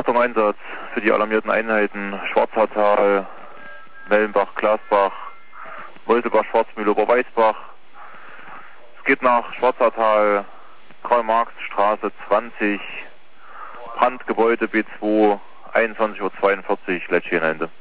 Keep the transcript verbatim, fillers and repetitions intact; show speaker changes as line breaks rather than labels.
Achtung, Einsatz für die alarmierten Einheiten Schwarzertal, Mellenbach, Glasbach, Woltebach, Schwarzmühle, Oberweißbach. Es geht nach Schwarzertal, Karl-Marx-Straße zwanzig, Brandgebäude B zwei, einundzwanzig Uhr zweiundvierzig, Lätschenende.